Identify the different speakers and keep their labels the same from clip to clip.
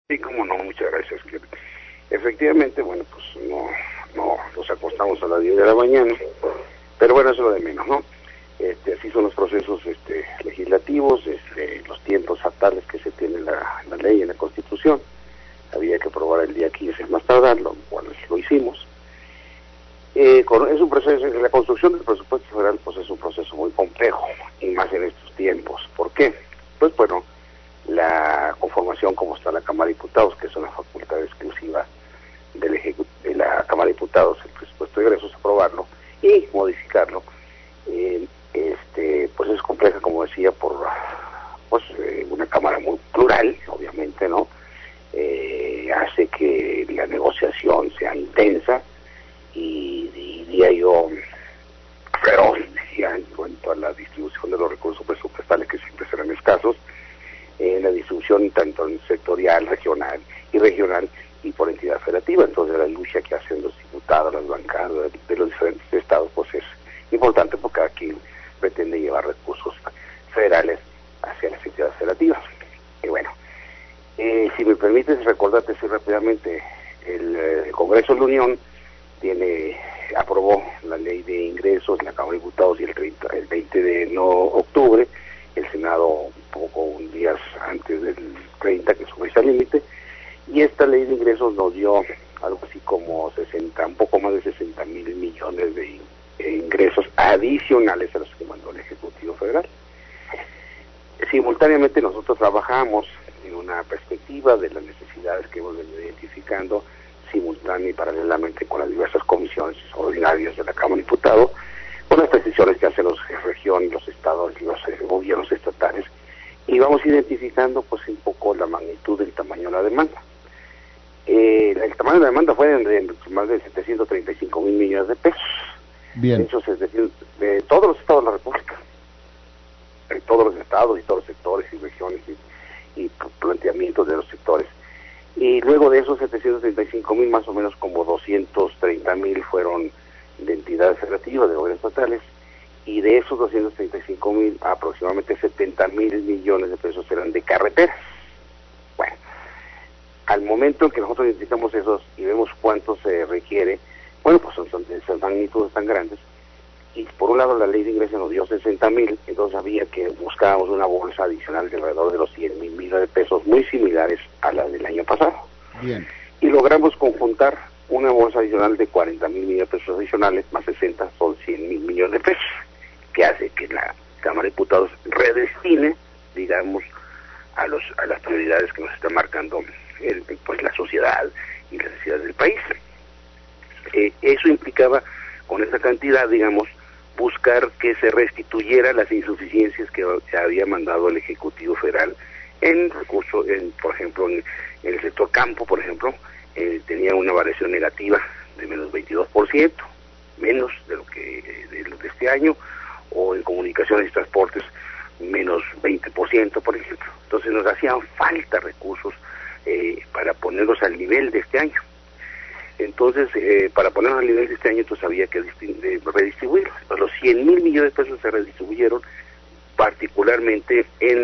Speaker 1: Sí, cómo no, muchas gracias. Efectivamente, bueno, pues no nos acostamos a las 10 de la mañana, pero bueno, eso es lo de menos, ¿no? Así son los procesos legislativos, los tiempos fatales que se tiene la ley en la Constitución. Había que aprobar el día 15 más tardar, lo cual lo hicimos. Es un proceso, la construcción del presupuesto federal pues es un proceso muy complejo, y más en estos tiempos. ¿Por qué? Pues bueno, la conformación como está la Cámara de Diputados, que es una facultad exclusiva de la Cámara de Diputados, el presupuesto de egresos, aprobarlo y modificarlo, pues es compleja, como decía, por una Cámara muy plural, obviamente, ¿no? Hace que la negociación sea intensa y diría yo feroz, decía, en cuanto a la distribución de los recursos presupuestales, que siempre serán escasos, la distribución tanto en sectorial, regional y por entidad federativa. Entonces la lucha que hacen los diputados, las bancadas de los diferentes estados, pues es importante porque cada quien pretende llevar recursos federales hacia las entidades federativas. Y bueno, si me permites recordarte así rápidamente, el Congreso de la Unión aprobó la ley de ingresos en la Cámara de Diputados y el 20 de octubre, el Senado un días antes del 30, que es su fecha límite, y esta ley de ingresos nos dio algo así como un poco más de 60,000 millones de ingresos adicionales a los que mandó el Ejecutivo Federal. Simultáneamente nosotros trabajamos en una perspectiva de las necesidades que hemos venido identificando simultánea y paralelamente con las diversas comisiones ordinarias de la Cámara de Diputados, con las peticiones que hacen las regiones, los estados y los gobiernos estatales, y vamos identificando pues un poco la magnitud del tamaño de la demanda. El tamaño de la demanda fue de más de 735,000 millones de pesos.
Speaker 2: Bien.
Speaker 1: Eso es decir, de todos los estados de la República, de todos los estados y todos los sectores y regiones y planteamientos de los sectores. Y luego de esos 735,000, más o menos como 230,000 fueron de entidades federativas, de gobiernos estatales, y de esos 235,000, aproximadamente 70,000 millones de pesos eran de carreteras. Bueno, al momento en que nosotros identificamos esos y vemos cuánto se requiere, bueno, pues son esas magnitudes tan grandes, y por un lado la ley de ingresos nos dio 60,000, entonces había que buscábamos una bolsa adicional de alrededor de los 100,000 millones de pesos, muy similares a la del año pasado.
Speaker 2: Bien.
Speaker 1: Y logramos conjuntar una bolsa adicional de 40,000 millones de pesos adicionales, más 60 son 100,000 millones de pesos, que hace que la Cámara de Diputados redestine, digamos, a las prioridades que nos está marcando pues la sociedad y las necesidades del país. Eso implicaba, con esa cantidad, digamos, buscar que se restituyera las insuficiencias que había mandado el Ejecutivo Federal en recursos, por ejemplo, en el sector campo, por ejemplo, tenía una variación negativa de menos 22%, menos de lo de este año, o en comunicaciones y transportes menos 20%, por ejemplo. Entonces nos hacían falta recursos para ponerlos al nivel de este año. Entonces, para ponerlos al nivel de este año, entonces había que redistribuirlos. Entonces, los 100,000 millones de pesos se redistribuyeron, particularmente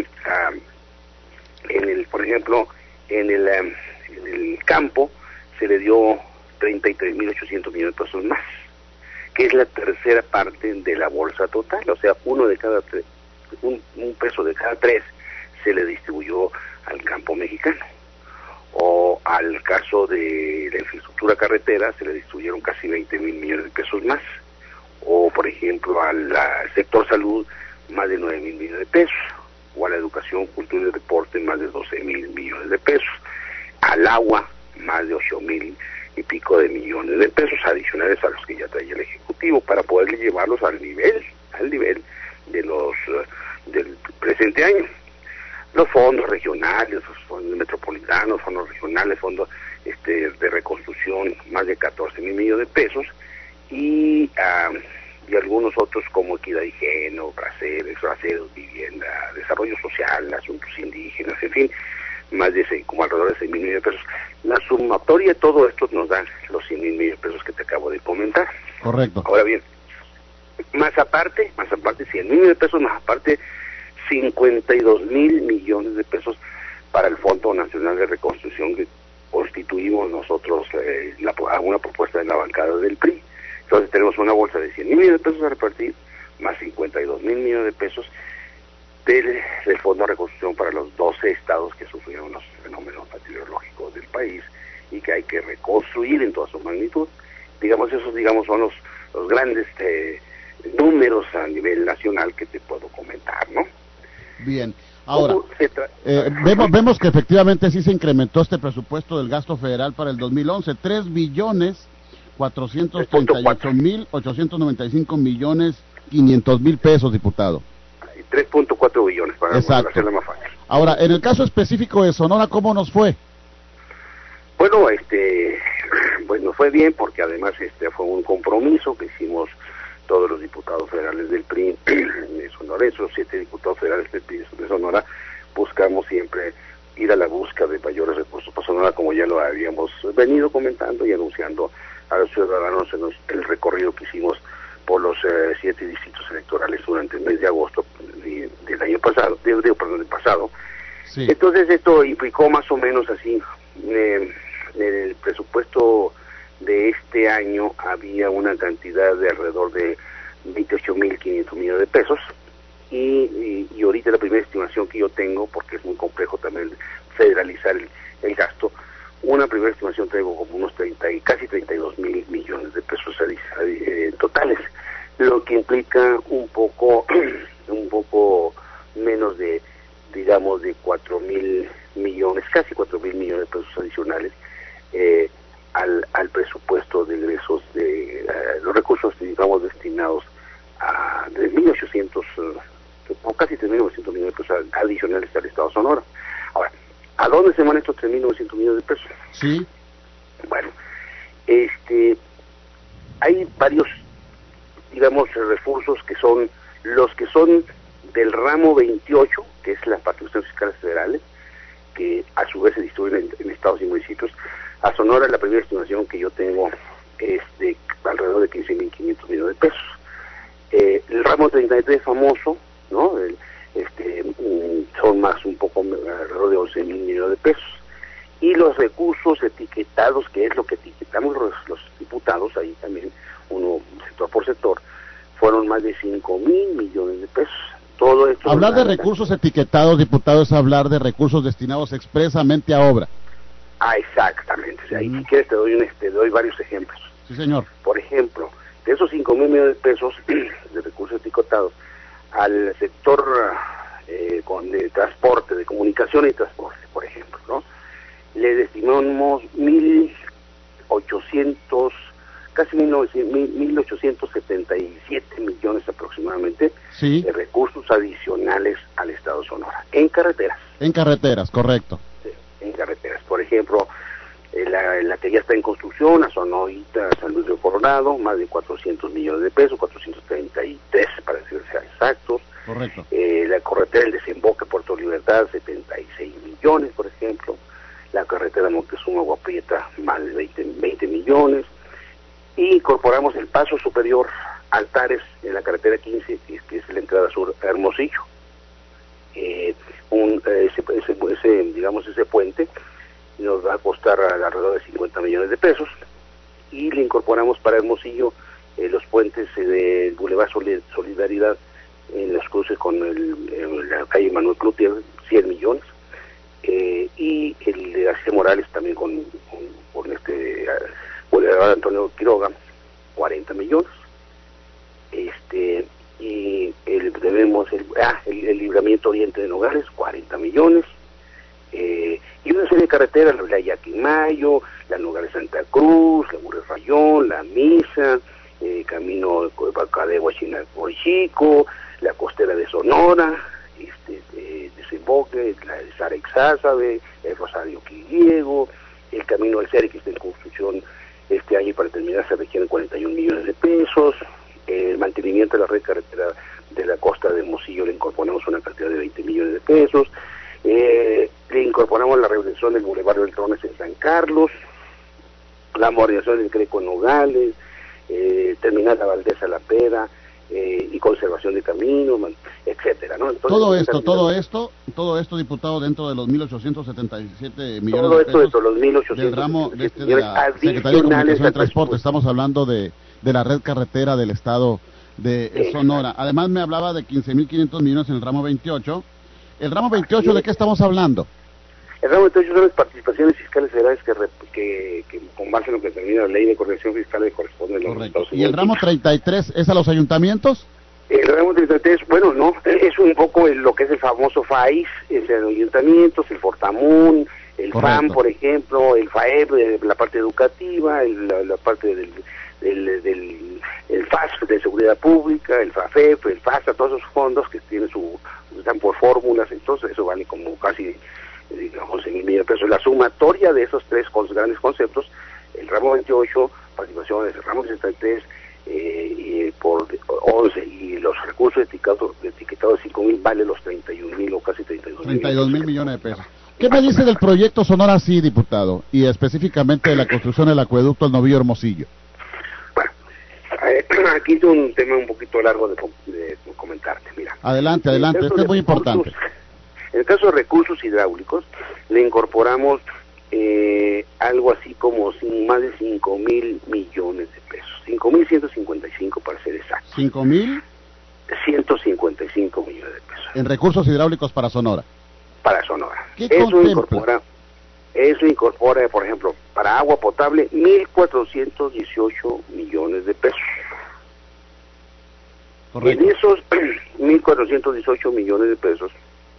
Speaker 1: por ejemplo, en el campo se le dio 33,800 millones de pesos más, que es la tercera parte de la bolsa total. O sea, un peso de cada tres se le distribuyó al campo mexicano. O al caso de la infraestructura carretera se le distribuyeron casi 20,000 millones de pesos más. O, por ejemplo, al sector salud, más de 9,000 millones de pesos. O a la educación, cultura y deporte, más de 12,000 millones de pesos. Al agua, más de 8,000 y pico de millones de pesos adicionales a los que ya traía el Ejecutivo, para poder llevarlos al nivel de del presente año. Los fondos regionales, los fondos metropolitanos, fondos regionales, fondos de reconstrucción, más de 14,000 millones de pesos, y algunos otros como equidad y género, braceros, vivienda, desarrollo social, asuntos indígenas, en fin, más de como alrededor de 6,000 millones de pesos. La sumatoria de todo esto nos da los 100,000 millones de pesos que te acabo de comentar.
Speaker 2: Correcto.
Speaker 1: Ahora bien, más aparte 100,000 millones de pesos, más aparte 52,000 millones de pesos para el Fondo Fondo Nacional de Reconstrucción que constituimos nosotros una propuesta de la bancada del PRI. Entonces tenemos una bolsa de 100,000 millones de pesos a repartir, más 52,000 millones de pesos del Fondo de Reconstrucción para los 12 estados que sufrieron los fenómenos meteorológicos del país y que hay que reconstruir en toda su magnitud. Esos son los grandes números a nivel nacional que te puedo comentar, ¿no?
Speaker 2: Bien, ahora, vemos que efectivamente sí se incrementó este presupuesto del gasto federal para el 2011, 3,438,895,500,000 pesos, diputado.
Speaker 1: 3.4 billones, para hacerla más fácil.
Speaker 2: Ahora, en el caso específico de Sonora, ¿cómo nos fue?
Speaker 1: Bueno, nos fue bien porque además fue un compromiso que hicimos todos los diputados federales del PRI de Sonora, esos 7 diputados federales del PRI de Sonora, buscamos siempre ir a la busca de mayores recursos para Sonora, como ya lo habíamos venido comentando y anunciando a los ciudadanos en el recorrido que hicimos por los 7 distritos electorales durante el mes de agosto del año pasado, del pasado.
Speaker 2: Sí.
Speaker 1: Entonces esto implicó más o menos así, en el presupuesto de este año había una cantidad de alrededor de 28,500 millones de pesos y ahorita la primera estimación que yo tengo, porque es muy complejo también federalizar el gasto, una primera estimación tengo como unos casi 32,000 millones de pesos totales, lo que implica un poco menos de 4,000 millones, casi 4,000 millones de pesos adicionales al presupuesto de egresos de los recursos, destinados a 3,800 o casi 3,900 millones de pesos adicionales al Estado de Sonora. Ahora, ¿a dónde se van estos 3,900 millones de pesos?
Speaker 2: Sí.
Speaker 1: Bueno, hay varios, recursos que son los que son del ramo 28, que es las participaciones fiscales federales, que a su vez se distribuyen en estados y municipios. A Sonora la primera estimación que yo tengo es de alrededor de 15,500 millones de pesos. El ramo 33 famoso, ¿no? Son más un poco alrededor de 11,000 millones de pesos. Y los recursos etiquetados, que es lo que etiquetamos los diputados, ahí también uno sector por sector, fueron más de 5,000 millones de pesos. Todo esto.
Speaker 2: Hablar de recursos etiquetados, diputado, es hablar de recursos destinados expresamente a obra.
Speaker 1: Exactamente. O sea, y si quieres te doy varios ejemplos.
Speaker 2: Sí, señor.
Speaker 1: Por ejemplo, de esos 5,000 millones de pesos de recursos etiquetados al sector de transporte, de comunicación y transporte, por ejemplo, ¿no? Le destinamos 1,800, casi 1,877 millones aproximadamente,
Speaker 2: sí,
Speaker 1: de recursos adicionales al Estado de Sonora, en carreteras.
Speaker 2: En carreteras, correcto.
Speaker 1: Sí, en carreteras. Por ejemplo, la que ya está en construcción, a Sonorita, San Luis de Coronado, más de 400 millones de pesos, 433 para ser exactos.
Speaker 2: Correcto.
Speaker 1: La carretera del Desemboque Puerto Libertad, 76 millones, por ejemplo. La carretera Montezuma-Agua Prieta, más de 20 millones. Y incorporamos el paso superior Altares en la carretera 15, que es la entrada sur a Hermosillo. Ese puente nos va a costar alrededor de 50 millones de pesos, y le incorporamos para Hermosillo los puentes del Boulevard Solidaridad en los cruces con la calle Manuel Cloutier, 100 millones, y el de García Morales también con Boulevard Antonio Quiroga, 40 millones, y el Libramiento Oriente de Nogales, 40 millones, y una serie de carreteras, la Yaquimayo, la Nogales Santa Cruz, la Mures Rayón, la Misa, camino de Huachinango, la costera de Sonora, Desemboque, la de Sarexázabe, el Rosario Quiriego, el camino del Cere, que está en construcción este año, y para terminar se requieren 41 millones de pesos. El mantenimiento de la red carretera de la costa de Hermosillo le incorporamos una cantidad de 20 millones de pesos. Le incorporamos la rehabilitación del Boulevard del Trones en San Carlos, la modernización del Greco en Nogales, terminar la Valdeza La Pera, y conservación de caminos, etcétera, ¿no?
Speaker 2: Entonces, todo esto, diputado, dentro de los 1.877 millones
Speaker 1: todo
Speaker 2: de
Speaker 1: esto
Speaker 2: pesos
Speaker 1: dentro de los 1.877
Speaker 2: del ramo de la Secretaría de Comunicación y Transporte. Estamos hablando de la red carretera del estado de Sonora. Además me hablaba de 15.500 millones en el ramo 28. ¿El ramo 28 de qué estamos hablando?
Speaker 1: El ramo 28 son las participaciones fiscales federales que con base en lo que determina la ley de corrección fiscal le corresponde a los Estados Unidos.
Speaker 2: ¿Y el ramo 33 es a los ayuntamientos?
Speaker 1: El ramo 33, bueno, no, es un poco lo que es el famoso FAIS, es el ayuntamientos, el Fortamun, el FAM, por ejemplo, el FAEB, la parte educativa, la parte del FAS de seguridad pública, el FAFEP, el FASA, todos esos fondos que tienen están por fórmulas, entonces eso vale como casi, digamos, 11,000 millones de pesos. La sumatoria de esos tres grandes conceptos, el ramo 28, participaciones, el ramo 63, por 11 y los recursos etiquetados de 5,000 vale los 31,000 o casi
Speaker 2: 32,000 millones de pesos. ¿Qué me dice del proyecto Sonora Sí, diputado? Y específicamente de la construcción del acueducto El Novillo Hermosillo.
Speaker 1: Bueno, aquí es un tema un poquito largo de comentarte. Mira,
Speaker 2: adelante, esto es muy importante.
Speaker 1: En el caso de recursos hidráulicos, le incorporamos algo así como más de 5,000 millones de pesos. 5,155 para ser exacto.
Speaker 2: 5,155
Speaker 1: millones de pesos.
Speaker 2: En recursos hidráulicos para Sonora.
Speaker 1: Para Sonora.
Speaker 2: ¿Qué
Speaker 1: Eso incorpora, por ejemplo, para agua potable, 1,418 millones de pesos.
Speaker 2: Correcto.
Speaker 1: En esos 1,418 millones de pesos,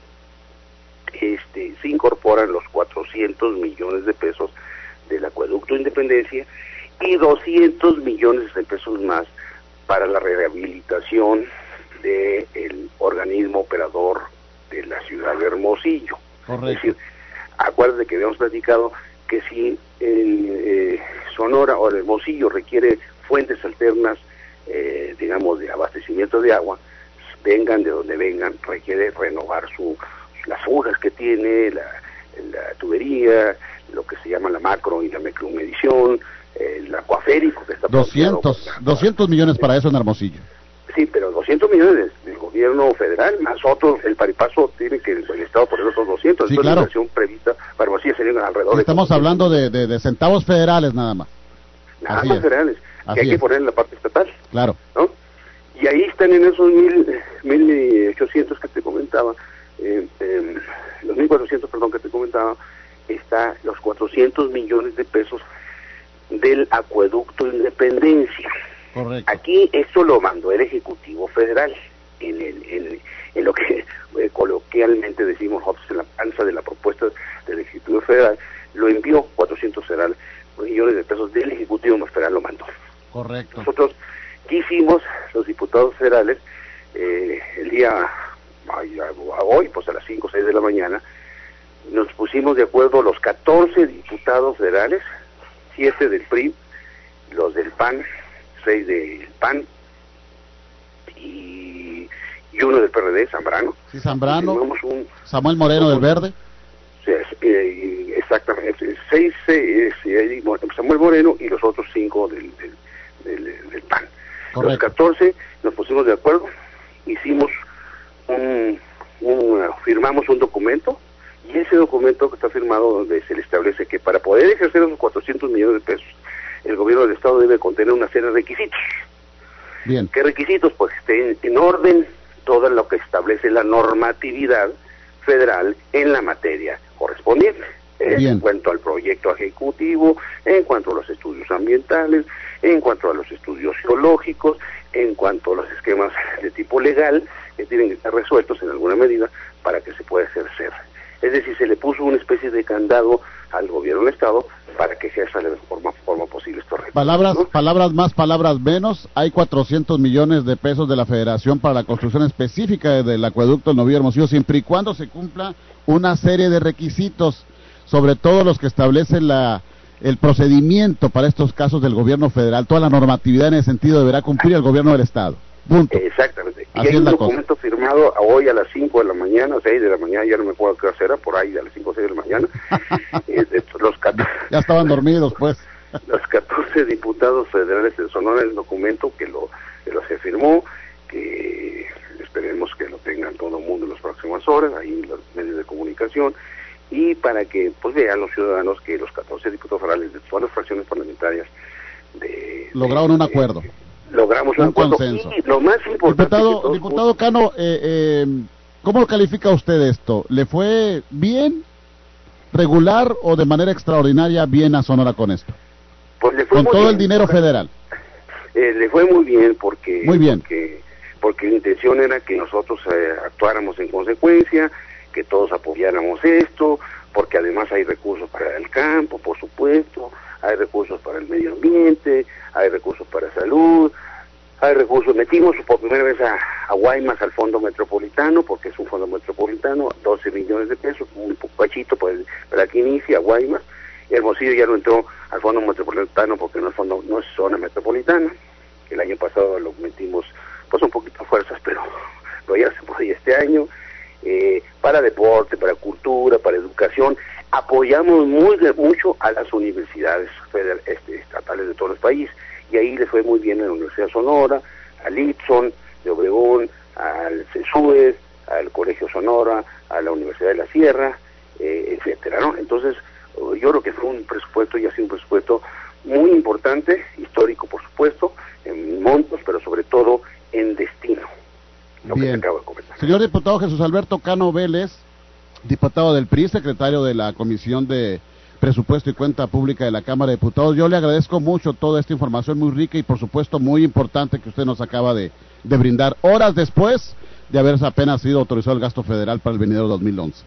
Speaker 1: se incorporan los 400 millones de pesos del acueducto Independencia y 200 millones de pesos más para la rehabilitación del organismo operador de la ciudad de Hermosillo.
Speaker 2: Correcto.
Speaker 1: Es decir, acuérdate que habíamos platicado que si Sonora o el Hermosillo requiere fuentes alternas, digamos, de abastecimiento de agua, vengan de donde vengan, requiere renovar las fugas que tiene, la tubería, lo que se llama la macro y la micromedición, el acuaférico que está
Speaker 2: 200 millones para eso en Hermosillo.
Speaker 1: Sí, pero 200 millones del gobierno federal, más otros, el paripaso tiene que el Estado poner otros 200,
Speaker 2: sí,
Speaker 1: entonces
Speaker 2: claro.
Speaker 1: La inversión prevista para Hermosillo serían alrededor de...
Speaker 2: Estamos hablando de centavos federales nada más.
Speaker 1: Nada más federales, que hay que poner en la parte estatal.
Speaker 2: Claro.
Speaker 1: ¿No? Y ahí están en esos 1,800 que te comentaba, los 1,400, perdón, que te comentaba, está los 400 millones de pesos del acueducto Independencia.
Speaker 2: Correcto.
Speaker 1: Aquí esto lo mandó el Ejecutivo Federal, en lo que coloquialmente decimos nosotros en la panza de la propuesta del Ejecutivo Federal, lo envió 400 millones de pesos del Ejecutivo Federal, lo mandó.
Speaker 2: Correcto.
Speaker 1: Nosotros, ¿qué hicimos los diputados federales? El día hoy, pues a las 5 o 6 de la mañana, nos pusimos de acuerdo los 14 diputados federales, 7 del PRI, los del PAN, 6 del PAN y uno del PRD, Zambrano.
Speaker 2: Sí, Zambrano. Samuel Moreno del Verde.
Speaker 1: Sí, exactamente. 6, Samuel Moreno y los otros 5 del PAN.
Speaker 2: Correcto.
Speaker 1: Los 14 nos pusimos de acuerdo, hicimos firmamos un documento, y ese documento que está firmado donde se le establece que para poder ejercer esos 400 millones de pesos, el gobierno del Estado debe contener una serie de requisitos.
Speaker 2: Bien.
Speaker 1: ¿Qué requisitos? Pues estén en orden todo lo que establece la normatividad federal en la materia correspondiente. En cuanto al proyecto ejecutivo, en cuanto a los estudios ambientales, en cuanto a los estudios geológicos, en cuanto a los esquemas de tipo legal que tienen que estar resueltos en alguna medida para que se pueda ejercer. Es decir, se le puso una especie de candado al gobierno del Estado para que ejerza de la mejor forma posible estos recursos.
Speaker 2: Palabras más, palabras menos. Hay 400 millones de pesos de la Federación para la construcción específica del acueducto El Novillo Hermosillo, siempre y cuando se cumpla una serie de requisitos, sobre todo los que establecen el procedimiento para estos casos del gobierno federal. Toda la normatividad en ese sentido deberá cumplir el gobierno del Estado. Punto.
Speaker 1: Exactamente.
Speaker 2: Así
Speaker 1: y hay un
Speaker 2: cosa.
Speaker 1: documento firmado hoy a las 5 de la mañana, 6 de la mañana, ya no me acuerdo qué hora era, por ahí a las 5 o 6 de la mañana.
Speaker 2: Ya estaban dormidos, pues.
Speaker 1: Los 14 diputados federales de Sonora, el documento que se firmó, que esperemos que lo tengan todo el mundo en las próximas horas, ahí en los medios de comunicación, y para que pues vean los ciudadanos que los 14 diputados federales de todas las fracciones parlamentarias
Speaker 2: lograron un acuerdo.
Speaker 1: Logramos un acuerdo.
Speaker 2: Consenso.
Speaker 1: Y lo más importante...
Speaker 2: Diputado Cano, ¿cómo lo califica usted esto? ¿Le fue bien, regular o de manera extraordinaria bien a Sonora con esto?
Speaker 1: Pues le fue
Speaker 2: con
Speaker 1: muy
Speaker 2: todo
Speaker 1: bien,
Speaker 2: el dinero federal.
Speaker 1: Le fue muy bien porque...
Speaker 2: Muy bien.
Speaker 1: Porque la intención era que nosotros actuáramos en consecuencia, que todos apoyáramos esto, porque además hay recursos para el campo, por supuesto, hay recursos para el medio ambiente, hay recursos para salud, hay recursos. Metimos por primera vez a Guaymas al fondo metropolitano, porque es un fondo metropolitano, 12 millones de pesos, un pachito para que inicie a Guaymas. Hermosillo ya no entró al fondo metropolitano porque no es zona metropolitana. El año pasado lo metimos pues un poquito a fuerzas, pero ya se podía este año. Para deporte, para cultura, para educación, apoyamos mucho a las universidades estatales de todo el país, y ahí les fue muy bien a la Universidad de Sonora, al Ipson de Obregón, al CESUES, al Colegio Sonora, a la Universidad de la Sierra, etcétera, ¿no? Entonces, yo creo que fue un presupuesto, y ha sido un presupuesto muy importante, histórico por supuesto, en montos, pero sobre todo en destino.
Speaker 2: Bien. Señor diputado Jesús Alberto Cano Vélez, diputado del PRI, secretario de la Comisión de Presupuesto y Cuenta Pública de la Cámara de Diputados, yo le agradezco mucho toda esta información muy rica y por supuesto muy importante que usted nos acaba de brindar, horas después de haber apenas sido autorizado el gasto federal para el venidero 2011.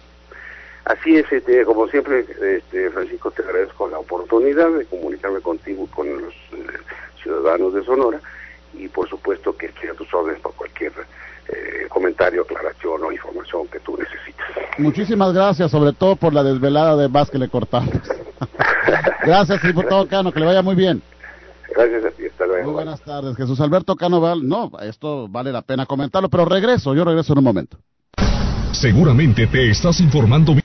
Speaker 1: Así es, como siempre, Francisco, te agradezco la oportunidad de comunicarme contigo, con los ciudadanos de Sonora, y por supuesto que estoy a tus órdenes por cualquier comentario, aclaración o información que tú necesites.
Speaker 2: Muchísimas gracias, sobre todo por la desvelada de más que le cortamos. Gracias, diputado Cano, que le vaya muy bien.
Speaker 1: Gracias a ti, hasta luego.
Speaker 2: Muy buenas tardes, Jesús Alberto Cano. No, esto vale la pena comentarlo, pero yo regreso en un momento.
Speaker 3: Seguramente te estás informando bien.